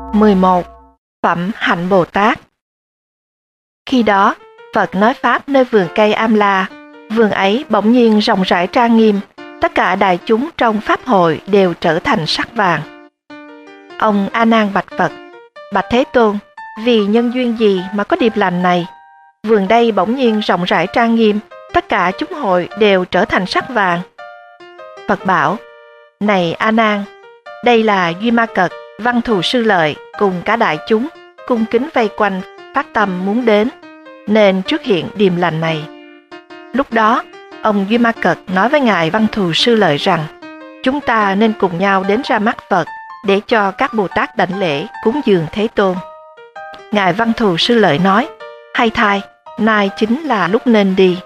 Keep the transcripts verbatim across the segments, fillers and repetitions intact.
mười một. Phẩm hạnh Bồ Tát. Khi đó, Phật nói Pháp nơi vườn cây Am-la. Vườn ấy bỗng nhiên rộng rãi trang nghiêm, tất cả đại chúng trong Pháp hội đều trở thành sắc vàng. Ông A Nan bạch Phật: Bạch Thế Tôn, vì nhân duyên gì mà có điềm lành này? Vườn đây bỗng nhiên rộng rãi trang nghiêm, tất cả chúng hội đều trở thành sắc vàng. Phật bảo: Này A Nan, đây là Duy Ma Cật, Văn Thù Sư Lợi cùng cả đại chúng cung kính vây quanh, phát tâm muốn đến, nên trước hiện điềm lành này. Lúc đó, ông Duy Ma Cật nói với ngài Văn Thù Sư Lợi rằng: Chúng ta nên cùng nhau đến ra mắt Phật để cho các Bồ Tát đảnh lễ cúng dường Thế Tôn. Ngài Văn Thù Sư Lợi nói: Hay thay, nay chính là lúc nên đi.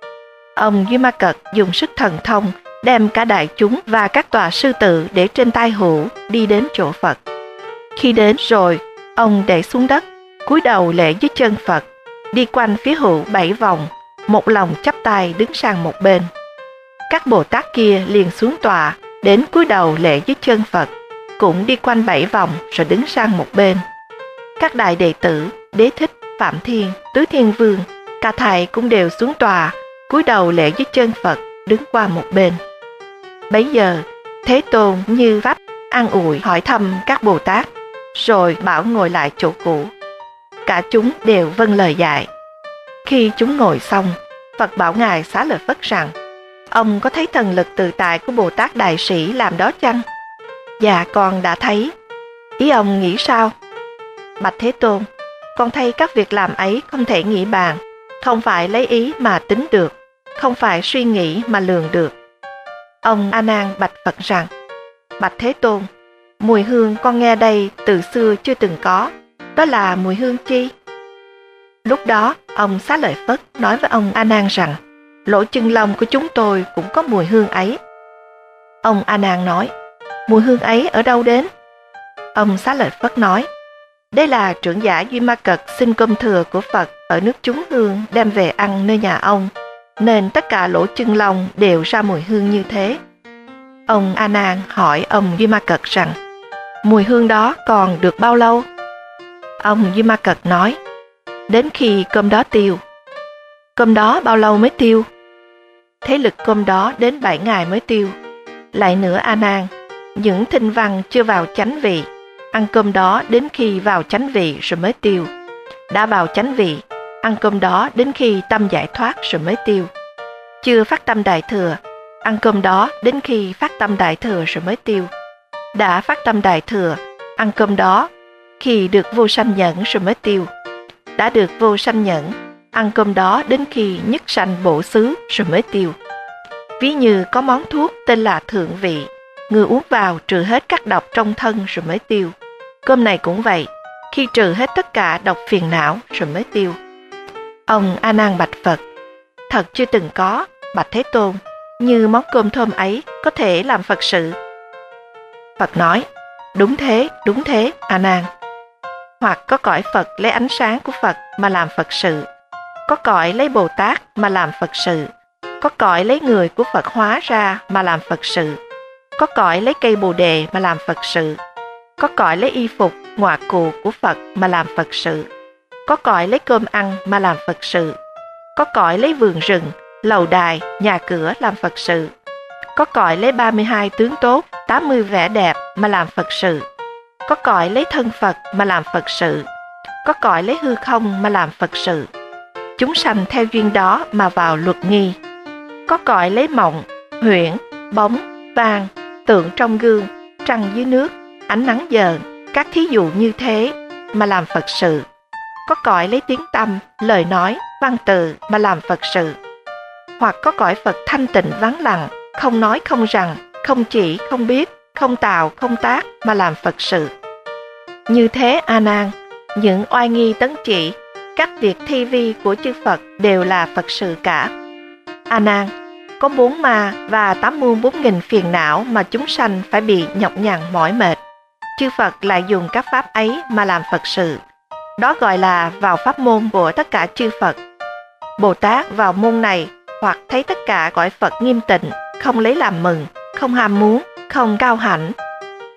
Ông Duy Ma Cật dùng sức thần thông đem cả đại chúng và các tòa sư tử để trên tai hữu đi đến chỗ Phật. Khi đến rồi, ông để xuống đất, cúi đầu lễ dưới chân Phật, đi quanh phía hữu bảy vòng, một lòng chắp tay đứng sang một bên. Các Bồ Tát kia liền xuống tọa, đến cúi đầu lễ dưới chân Phật, cũng đi quanh bảy vòng rồi đứng sang một bên. Các đại đệ tử Đế Thích, Phạm Thiên, Tứ Thiên Vương, cả thầy cũng đều xuống tọa, cúi đầu lễ dưới chân Phật, đứng qua một bên. Bấy giờ, Thế Tôn như pháp an ủi hỏi thăm các Bồ Tát, rồi bảo ngồi lại chỗ cũ. Cả chúng đều vâng lời dạy. Khi chúng ngồi xong, Phật bảo ngài Xá Lợi Phất rằng: Ông có thấy thần lực tự tại của Bồ Tát Đại Sĩ làm đó chăng? Dạ, con đã thấy. Ý ông nghĩ sao? Bạch Thế Tôn, con thấy các việc làm ấy không thể nghĩ bàn, không phải lấy ý mà tính được, không phải suy nghĩ mà lường được. Ông A Nan bạch Phật rằng: Bạch Thế Tôn, mùi hương con nghe đây từ xưa chưa từng có, đó là mùi hương chi? Lúc đó, ông Xá Lợi Phất nói với ông A Nan rằng: Lỗ chân lông của chúng tôi cũng có mùi hương ấy. Ông A Nan nói: Mùi hương ấy ở đâu đến? Ông Xá Lợi Phất nói: Đây là trưởng giả Duy Ma Cật xin cơm thừa của Phật ở nước chúng hương đem về ăn nơi nhà ông, nên tất cả lỗ chân lông đều ra mùi hương như thế. Ông A Nan hỏi ông Duy Ma Cật rằng: Mùi hương đó còn được bao lâu? Ông Duy Ma Cật nói: Đến khi cơm đó tiêu. Cơm đó bao lâu mới tiêu? Thế lực cơm đó đến bảy ngày mới tiêu. Lại nữa A Nan, những thinh văn chưa vào chánh vị, ăn cơm đó đến khi vào chánh vị rồi mới tiêu. Đã vào chánh vị, ăn cơm đó đến khi tâm giải thoát rồi mới tiêu. Chưa phát tâm đại thừa, ăn cơm đó đến khi phát tâm đại thừa rồi mới tiêu. Đã phát tâm đại thừa, ăn cơm đó khi được vô sanh nhẫn rồi mới tiêu. Đã được vô sanh nhẫn, ăn cơm đó đến khi nhất sanh bổ xứ rồi mới tiêu. Ví như có món thuốc tên là thượng vị, người uống vào trừ hết các độc trong thân rồi mới tiêu. Cơm này cũng vậy, khi trừ hết tất cả độc phiền não rồi mới tiêu. Ông A Nan bạch Phật: Thật chưa từng có, bạch Thế Tôn, như món cơm thơm ấy có thể làm Phật sự. Phật nói: Đúng thế, đúng thế, A Nan. Hoặc có cõi Phật lấy ánh sáng của Phật mà làm Phật sự, có cõi lấy Bồ Tát mà làm Phật sự, có cõi lấy người của Phật hóa ra mà làm Phật sự, có cõi lấy cây Bồ Đề mà làm Phật sự, có cõi lấy y phục, ngọa cụ của Phật mà làm Phật sự, có cõi lấy cơm ăn mà làm Phật sự, có cõi lấy vườn rừng, lầu đài, nhà cửa làm Phật sự, có cõi lấy ba mươi hai tướng tốt, tám mươi vẻ đẹp mà làm Phật sự, có cõi lấy thân Phật mà làm Phật sự, có cõi lấy hư không mà làm Phật sự. Chúng sanh theo duyên đó mà vào luật nghi. Có cõi lấy mộng, huyễn, bóng, vàng, tượng trong gương, trăng dưới nước, ánh nắng dờn, các thí dụ như thế mà làm Phật sự. Có cõi lấy tiếng tâm, lời nói, văn tự mà làm Phật sự. Hoặc có cõi Phật thanh tịnh vắng lặng, không nói không rằng, không chỉ không biết, không tạo không tác mà làm Phật sự. Như thế A Nan, những oai nghi tấn chỉ, các việc thi vi của chư Phật đều là Phật sự cả. A Nan, có bốn ma và tám mươi bốn nghìn phiền não mà chúng sanh phải bị nhọc nhằn mỏi mệt. Chư Phật lại dùng các pháp ấy mà làm Phật sự. Đó gọi là vào pháp môn của tất cả chư Phật. Bồ Tát vào môn này hoặc thấy tất cả cõi Phật nghiêm tịnh, không lấy làm mừng, không ham muốn, không cao hãnh.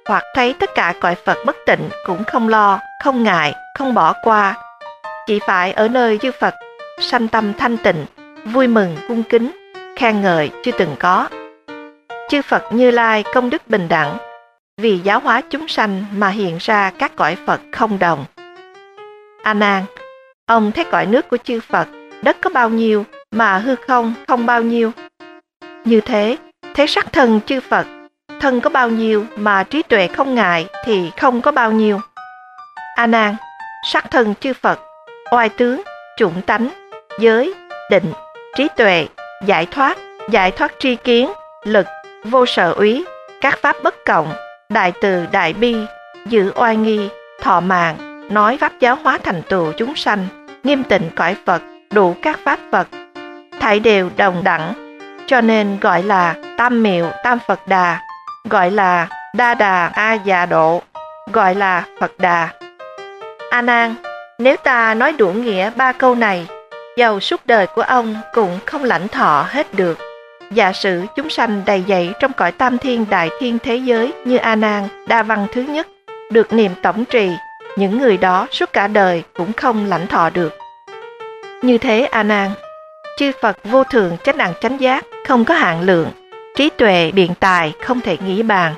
hoặc thấy tất cả cõi Phật bất tịnh cũng không lo, không ngại, không bỏ qua. Chỉ phải ở nơi chư Phật sanh tâm thanh tịnh, vui mừng, cung kính, khen ngợi chưa từng có. Chư Phật Như Lai công đức bình đẳng, vì giáo hóa chúng sanh mà hiện ra các cõi Phật không đồng. A Nan, ông thấy cõi nước của chư Phật, đất có bao nhiêu mà hư không không bao nhiêu. Như thế, thấy sắc thân chư Phật, thân có bao nhiêu mà trí tuệ không ngại thì không có bao nhiêu. A Nan, sắc thân chư Phật, oai tướng, chủng tánh, giới, định, trí tuệ, giải thoát, giải thoát tri kiến, lực, vô sở úy, các pháp bất cộng, đại từ đại bi, giữ oai nghi, thọ mạng, nói pháp giáo hóa thành tựu chúng sanh, nghiêm tịnh cõi Phật, đủ các pháp Phật, thảy đều đồng đẳng, cho nên gọi là Tam Miệu Tam Phật Đà, gọi là Đa Đà A Già Độ, gọi là Phật Đà. A Nan, nếu ta nói đủ nghĩa ba câu này, dầu suốt đời của ông cũng không lãnh thọ hết được. Giả sử chúng sanh đầy dẫy trong cõi tam thiên đại thiên thế giới như A Nan đa văn thứ nhất, được niệm tổng trì, những người đó suốt cả đời cũng không lãnh thọ được. Như thế A Nan, chư Phật vô thượng chánh đẳng chánh giác không có hạn lượng, trí tuệ biện tài không thể nghĩ bàn.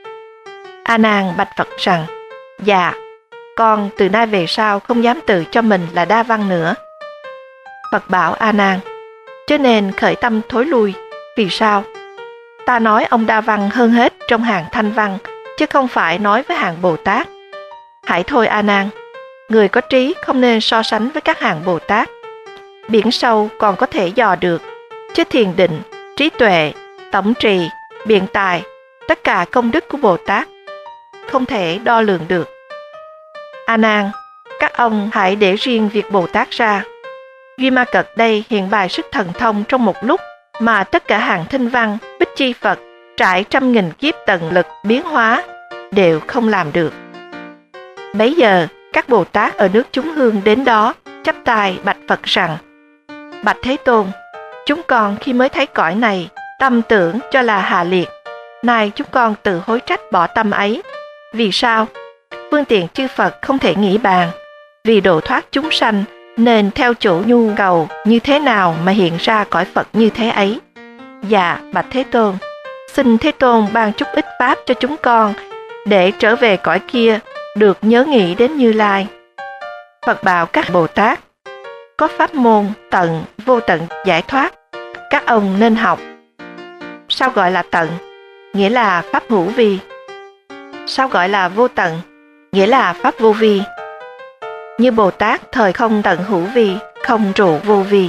A Nan bạch Phật rằng: Dạ, con từ nay về sau không dám tự cho mình là đa văn nữa. Phật bảo A Nan: Cho nên khởi tâm thối lui. Vì sao? Ta nói ông đa văn hơn hết trong hàng thanh văn, chứ không phải nói với hàng Bồ Tát. Hãy thôi A Nan, người có trí không nên so sánh với các hàng Bồ Tát. Biển sâu còn có thể dò được, chứ thiền định, trí tuệ, tổng trì, biện tài, tất cả công đức của Bồ Tát không thể đo lường được. A Nan, các ông hãy để riêng việc Bồ Tát ra. Duy Ma Cật đây hiện bày sức thần thông trong một lúc mà tất cả hàng thinh văn, bích chi Phật trải trăm nghìn kiếp tận lực biến hóa đều không làm được. Bấy giờ các Bồ Tát ở nước chúng hương đến đó chắp tay bạch Phật rằng: Bạch Thế Tôn, chúng con khi mới thấy cõi này, tâm tưởng cho là hạ liệt. Nay chúng con tự hối trách bỏ tâm ấy. Vì sao? Phương tiện chư Phật không thể nghĩ bàn. Vì độ thoát chúng sanh nên theo chủ nhu cầu như thế nào mà hiện ra cõi Phật như thế ấy. Dạ, bạch Thế Tôn, xin Thế Tôn ban chút ít pháp cho chúng con để trở về cõi kia được nhớ nghĩ đến Như Lai. Phật bảo các Bồ Tát: Có pháp môn tận, vô tận giải thoát, các ông nên học. Sao gọi là tận? Nghĩa là pháp hữu vi. Sao gọi là vô tận? Nghĩa là pháp vô vi. Như Bồ Tát thời không tận hữu vi, không trụ vô vi.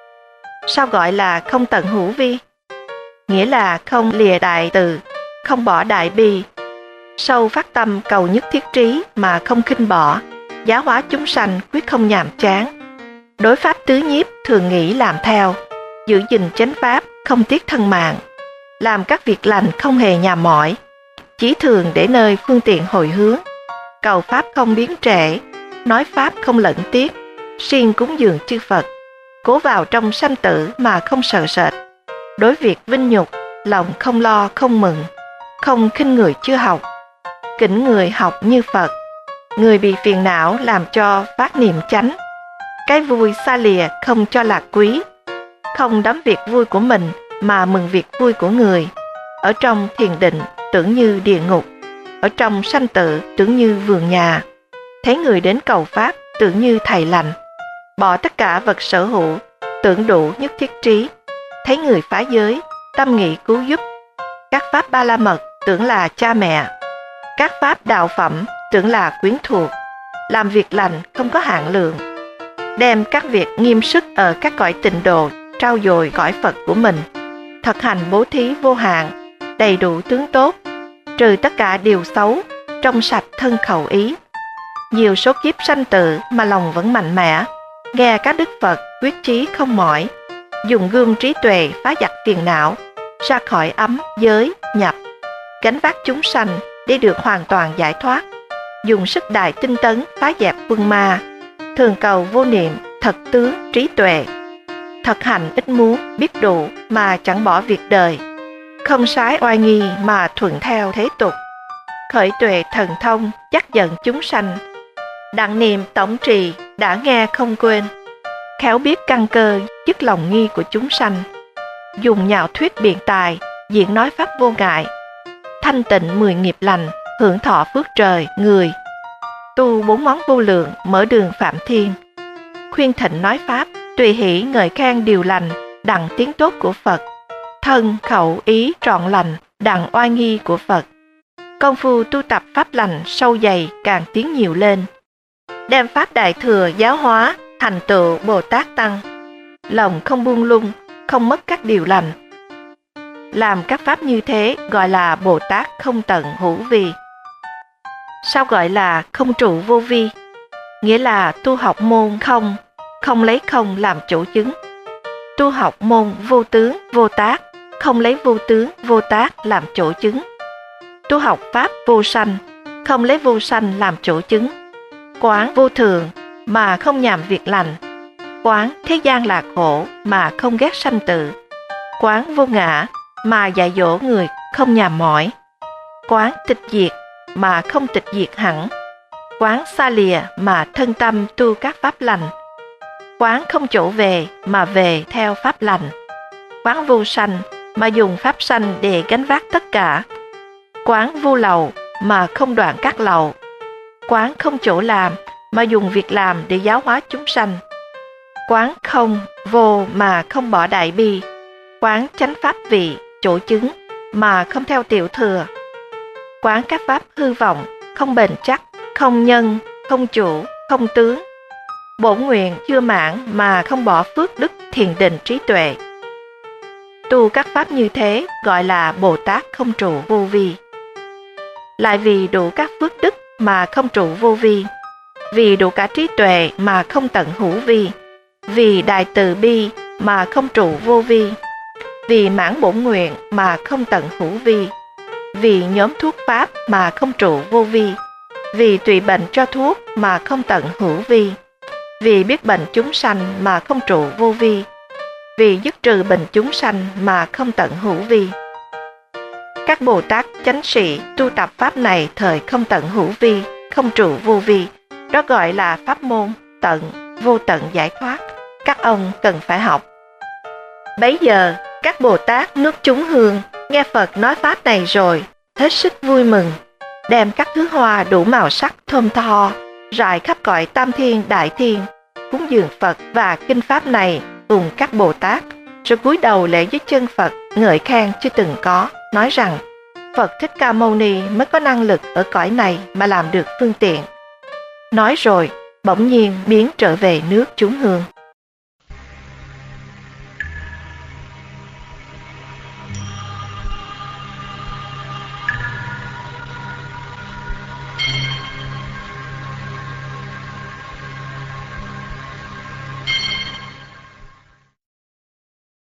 Sao gọi là không tận hữu vi? Nghĩa là không lìa đại từ, không bỏ đại bi, sâu phát tâm cầu nhất thiết trí mà không khinh bỏ, giáo hóa chúng sanh quyết không nhàm chán. Đối pháp tứ nhiếp thường nghĩ làm theo, giữ gìn chánh pháp không tiếc thân mạng, làm các việc lành không hề nhàm mỏi, chỉ thường để nơi phương tiện hồi hướng, cầu pháp không biến trễ, nói pháp không lẫn tiếc, siêng cúng dường chư Phật, cố vào trong sanh tử mà không sợ sệt. Đối việc vinh nhục, lòng không lo không mừng, không khinh người chưa học, kính người học như Phật. Người bị phiền não làm cho phát niệm chánh, cái vui xa lìa không cho là quý, không đắm việc vui của mình mà mừng việc vui của người. Ở trong thiền định tưởng như địa ngục, ở trong sanh tử tưởng như vườn nhà. Thấy người đến cầu pháp tưởng như thầy lành, bỏ tất cả vật sở hữu tưởng đủ nhất thiết trí. Thấy người phá giới tâm nghị cứu giúp, các pháp ba la mật tưởng là cha mẹ, các pháp đạo phẩm tưởng là quyến thuộc. Làm việc lành không có hạn lượng, đem các việc nghiêm sức ở các cõi tịnh độ trao dồi cõi Phật của mình. Thực hành bố thí vô hạn, đầy đủ tướng tốt, trừ tất cả điều xấu, trong sạch thân khẩu ý. Nhiều số kiếp sanh tử mà lòng vẫn mạnh mẽ, nghe các đức Phật quyết chí không mỏi, dùng gươm trí tuệ phá giặc phiền não, ra khỏi ấm giới nhập, gánh vác chúng sanh để được hoàn toàn giải thoát. Dùng sức đại tinh tấn phá dẹp quân ma, thường cầu vô niệm thật tướng trí tuệ. Thật hành ít muốn biết đủ mà chẳng bỏ việc đời, không sái oai nghi mà thuận theo thế tục, khởi tuệ thần thông, dắt dẫn chúng sanh. Đặng niệm tổng trì, đã nghe không quên, khéo biết căn cơ, dứt lòng nghi của chúng sanh. Dùng nhạo thuyết biện tài, diễn nói pháp vô ngại, thanh tịnh mười nghiệp lành, hưởng thọ phước trời, người. Tu bốn món vô lượng, mở đường phạm thiên. Khuyên thịnh nói pháp, tùy hỷ ngợi khen điều lành, đặng tiếng tốt của Phật. Thân, khẩu, ý trọn lành, đặng oai nghi của Phật. Công phu tu tập pháp lành sâu dày càng tiến nhiều lên. Đem pháp đại thừa giáo hóa, thành tựu Bồ Tát Tăng. Lòng không buông lung, không mất các điều lành. Làm các pháp như thế gọi là Bồ Tát không tận hữu vi. Sao gọi là không trụ vô vi? Nghĩa là tu học môn không, không lấy không làm chỗ chứng. Tu học môn vô tướng, vô tác, không lấy vô tướng, vô tác làm chỗ chứng. Tu học pháp vô sanh, không lấy vô sanh làm chỗ chứng. Quán vô thường mà không nhàm việc lành. Quán thế gian là khổ mà không ghét sanh tử. Quán vô ngã mà dạy dỗ người không nhàm mỏi. Quán tịch diệt mà không tịch diệt hẳn. Quán xa lìa mà thân tâm tu các pháp lành. Quán không chỗ về mà về theo pháp lành. Quán vô sanh mà dùng pháp sanh để gánh vác tất cả. Quán vô lậu mà không đoạn các lậu. Quán không chỗ làm mà dùng việc làm để giáo hóa chúng sanh. Quán không vô mà không bỏ đại bi. Quán chánh pháp vị, chỗ chứng mà không theo tiểu thừa. Quán các pháp hư vọng, không bền chắc, không nhân, không chủ, không tướng. Bổn nguyện chưa mãn mà không bỏ phước đức thiền định trí tuệ. Tu các pháp như thế gọi là Bồ Tát không trụ vô vi. Lại vì đủ các phước đức mà không trụ vô vi, vì đủ cả trí tuệ mà không tận hữu vi, vì đại từ bi mà không trụ vô vi, vì mãn bổn nguyện mà không tận hữu vi, vì nhóm thuốc pháp mà không trụ vô vi, vì tùy bệnh cho thuốc mà không tận hữu vi, vì biết bệnh chúng sanh mà không trụ vô vi, vì dứt trừ bệnh chúng sanh mà không tận hữu vi. Các Bồ Tát chánh sĩ tu tập pháp này thời không tận hữu vi, không trụ vô vi, đó gọi là pháp môn tận, vô tận giải thoát. Các ông cần phải học. Bấy giờ, các Bồ Tát nước chúng hương nghe Phật nói pháp này rồi, hết sức vui mừng, đem các thứ hoa đủ màu sắc thơm tho, rải khắp cõi tam thiên đại thiên, cúng dường Phật và kinh pháp này cùng các Bồ Tát, rồi cúi đầu lễ dưới chân Phật, ngợi khen chưa từng có, nói rằng Phật Thích Ca Mâu Ni mới có năng lực ở cõi này mà làm được phương tiện. Nói rồi, bỗng nhiên biến trở về nước chúng hương.